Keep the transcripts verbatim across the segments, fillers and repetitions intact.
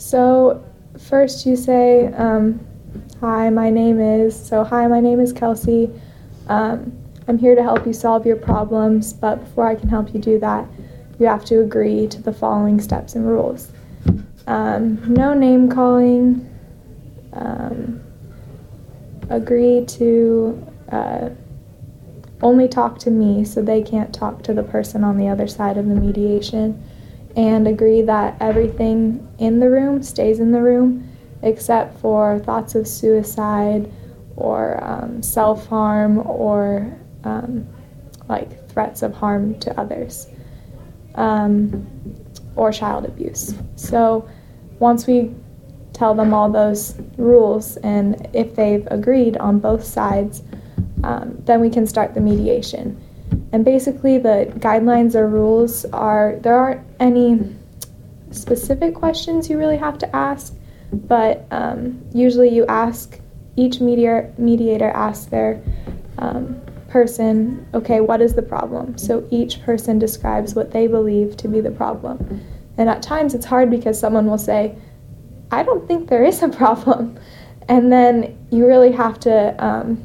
So first you say, um, hi, my name is, so hi, my name is Kelsey. Um, I'm here to help you solve your problems, but before I can help you do that, you have to agree to the following steps and rules. Um, no name calling, um, agree to uh, only talk to me so they can't talk to the person on the other side of the mediation, and agree that everything in the room stays in the room except for thoughts of suicide or um, self-harm or um, like threats of harm to others um, or child abuse. So once we tell them all those rules, and if they've agreed on both sides, um, then we can start the mediation. And basically the guidelines or rules are, there aren't any specific questions you really have to ask, but um, usually you ask, each mediator, mediator asks their um, person, okay, what is the problem? So each person describes what they believe to be the problem. And at times it's hard because someone will say, I don't think there is a problem. And then you really have to um,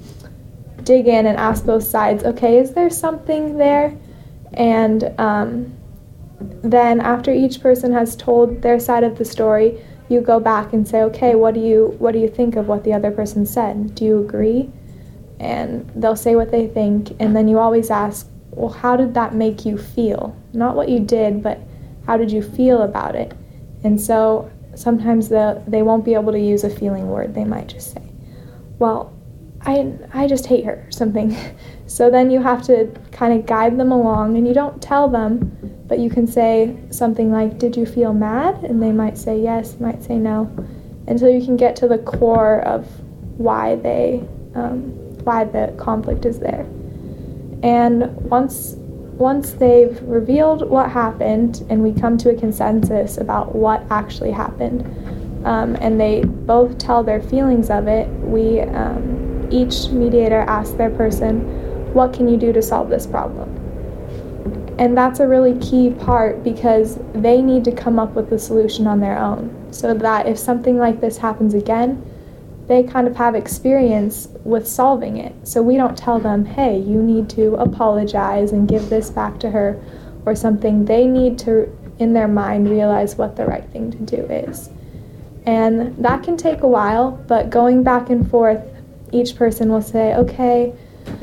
dig in and ask both sides, okay, is there something there? And um, then after each person has told their side of the story, you go back and say, okay, what do you what do you think of what the other person said? Do you agree? And they'll say what they think, and then you always ask, well, how did that make you feel? Not what you did, but how did you feel about it? And so sometimes the, they won't be able to use a feeling word. They might just say, well, I, I just hate her, or something. So then you have to kind of guide them along, and you don't tell them, but you can say something like, did you feel mad? And they might say yes, might say no, until you can get to the core of why they, um, why the conflict is there. And once, once they've revealed what happened, and we come to a consensus about what actually happened, um, and they both tell their feelings of it, we, um, each mediator asks their person, what can you do to solve this problem? And that's a really key part, because they need to come up with the solution on their own, so that if something like this happens again, they kind of have experience with solving it. So we don't tell them, hey, you need to apologize and give this back to her or something. They need to, in their mind, realize what the right thing to do is. And that can take a while, but going back and forth, each person will say, okay,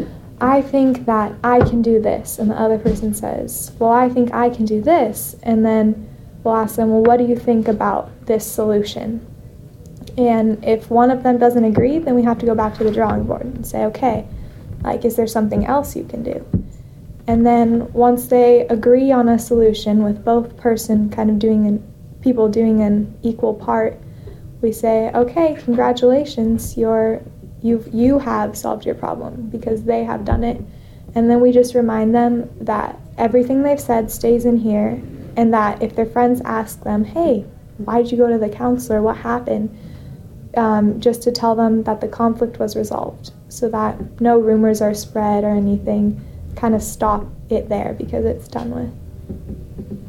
I think that I can do this. And the other person says, well, I think I can do this. And then we'll ask them, well, what do you think about this solution? And if one of them doesn't agree, then we have to go back to the drawing board and say, okay, like, is there something else you can do? And then once they agree on a solution with both person kind of doing an, people doing an equal part, we say, okay, congratulations, you're You've, you have solved your problem because they have done it. And then we just remind them that everything they've said stays in here, and that if their friends ask them, hey, why did you go to the counselor? What happened? Um, just to tell them that the conflict was resolved, so that no rumors are spread or anything. Kind of stop it there because it's done with.